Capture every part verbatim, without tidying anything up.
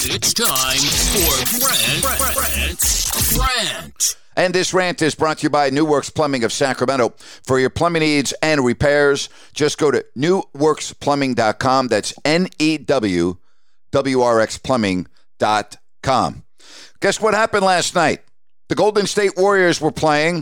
It's time for Grant, Grant, Grant. And this rant is brought to you by New Works Plumbing of Sacramento. For your plumbing needs and repairs, just go to new works plumbing dot com. That's N E W W R X plumbing dot com. Guess what happened last night? The Golden State Warriors were playing,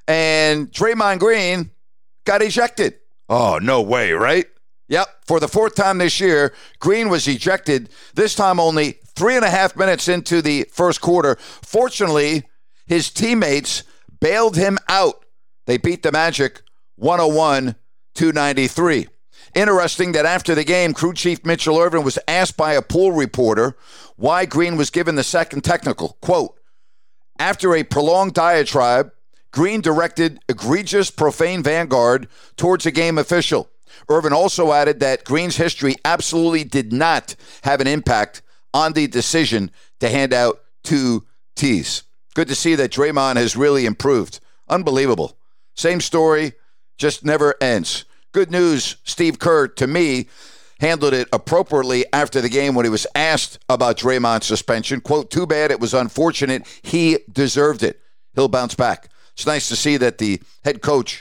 and Draymond Green got ejected. Oh, no way, right? Yep, for the fourth time this year, Green was ejected, this time only three and a half minutes into the first quarter. Fortunately, his teammates bailed him out. They beat the Magic one oh one to ninety-three. Interesting that after the game, crew chief Mitchell Irvin was asked by a pool reporter why Green was given the second technical. Quote, after a prolonged diatribe, Green directed egregious profane vanguard towards a game official. Irvin also added that Green's history absolutely did not have an impact on the decision to hand out two T's. Good to see that Draymond has really improved. Unbelievable. Same story, just never ends. Good news, Steve Kerr, to me, handled it appropriately after the game when he was asked about Draymond's suspension. Quote, too bad, it was unfortunate. He deserved it. He'll bounce back. It's nice to see that the head coach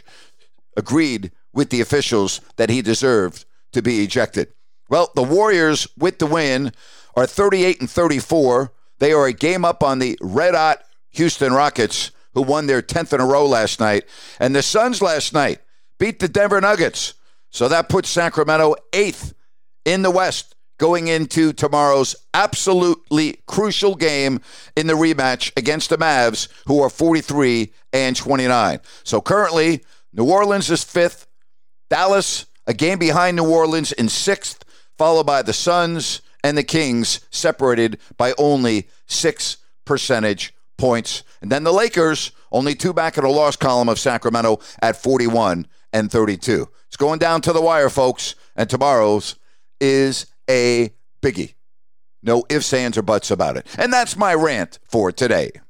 agreed with the officials that he deserved to be ejected. Well, the Warriors, with the win, are thirty-eight and thirty-four. They are a game up on the red-hot Houston Rockets, who won their tenth in a row last night. And the Suns last night beat the Denver Nuggets. So that puts Sacramento eighth in the West going into tomorrow's absolutely crucial game in the rematch against the Mavs, who are forty-three and twenty-nine. So currently, New Orleans is fifth. Dallas, a game behind New Orleans, in sixth, followed by the Suns and the Kings, separated by only six percentage points. And then the Lakers, only two back in the loss column of Sacramento at forty-one and thirty-two. It's going down to the wire, folks, and tomorrow's is a biggie. No ifs, ands, or buts about it. And that's my rant for today.